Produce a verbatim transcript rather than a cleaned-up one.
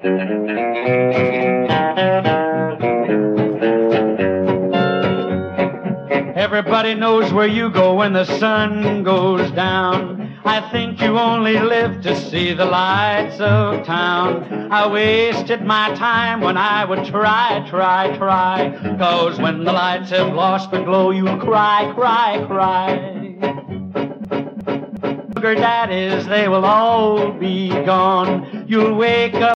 Everybody knows where you go when the sun goes down. I think you only live to see the lights of town. I wasted my time when I would try, try, try. 'Cause when the lights have lost the glow, you'll cry, cry, cry. Sugar daddies, they will all be gone. You'll wake up